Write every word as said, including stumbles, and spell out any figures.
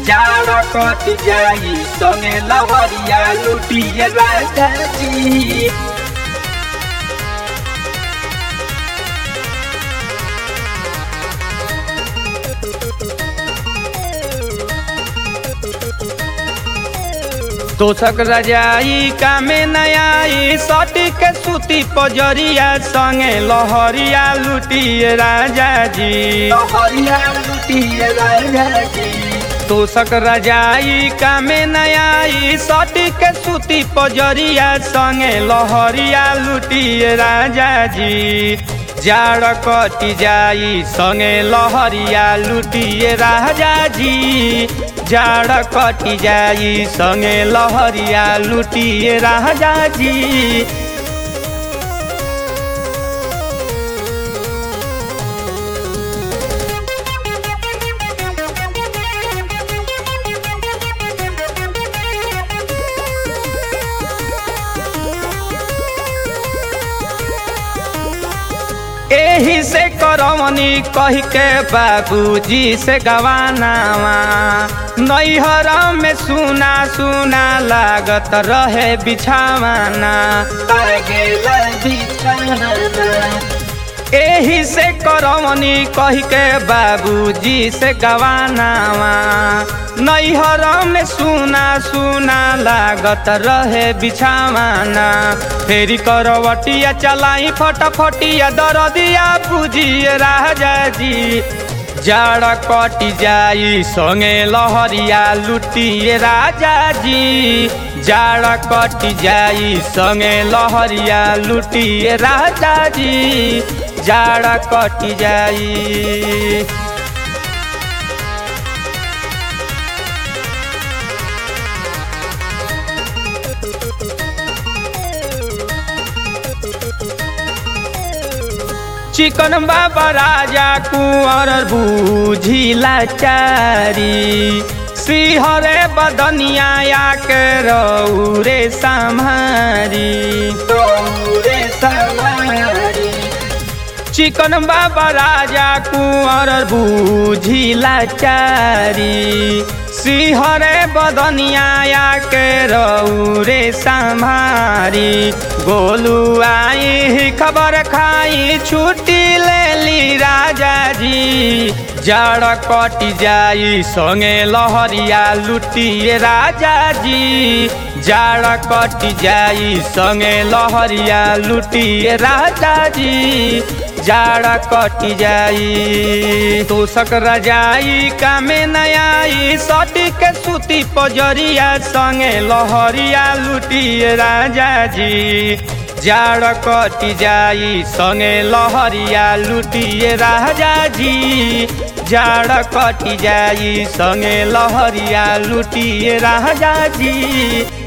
जाड़ कट जाई संगे लहरिया लुटिए राजा जी। तोषक रजाई कामे नयाई सटी के सूती पजरिया संगे लहरिया लुटिए राजा जी। लहरिया लुटिए राजा जी। तोषक रजाई कामे नयाई सटी के सूती पजरिया संगे लहरिया लुटिए राजा जी। जाड़ कटी जाई संगे लहरिया लुटिए राजा जी। जाड़ कटी जाई संगे लहरिया लुटिए राजा जी। एही से करवनी कही के बाबूजी से गवानावा नैहर में सुना सुना लागत रहे बिछावाना। एही से करवनी कही के बाबूजी से गवानावा नैहर में सुना सुना लागत रहे बिछावाना। फेरी करवटिया चलाई फटाफटिया दरदिया बुझिए राजा जी। जाड़ कटी जाई संगे लहरिया लुटिए राजा जी। जाड़ कटी जाई संगे लहरिया लुटिए राजा जी। जाड़ कटी जाई। चिकन बाबा राजा कुंवर बूझिला चारी सिहरे बदनिया के रौरे सम्हारी। रौरे सम्हारी। चिकन बाबा राजा कुंवर बूझिला चारी सिहरे बदनिया के रौरे सम्हारी। गोलू आई खबर खाई छुट्टी ले ली राजा जी। जाड़ कटी जाई संगे लहरिया लुटिए राजा जी। जाड़ कटी जाई संगे लहरिया लुटिए राजा जी। जाड़ कटी जाई। तोषक रजाई कामे नयाई सटी के सूती पजरिया संगे लहरिया लुटिए राजा जी। जाड़ कटी जाई संगे लहरिया लुटिए राजा जी। जाड़ कटी जाई संगे लहरिया लुटिए राजा जी।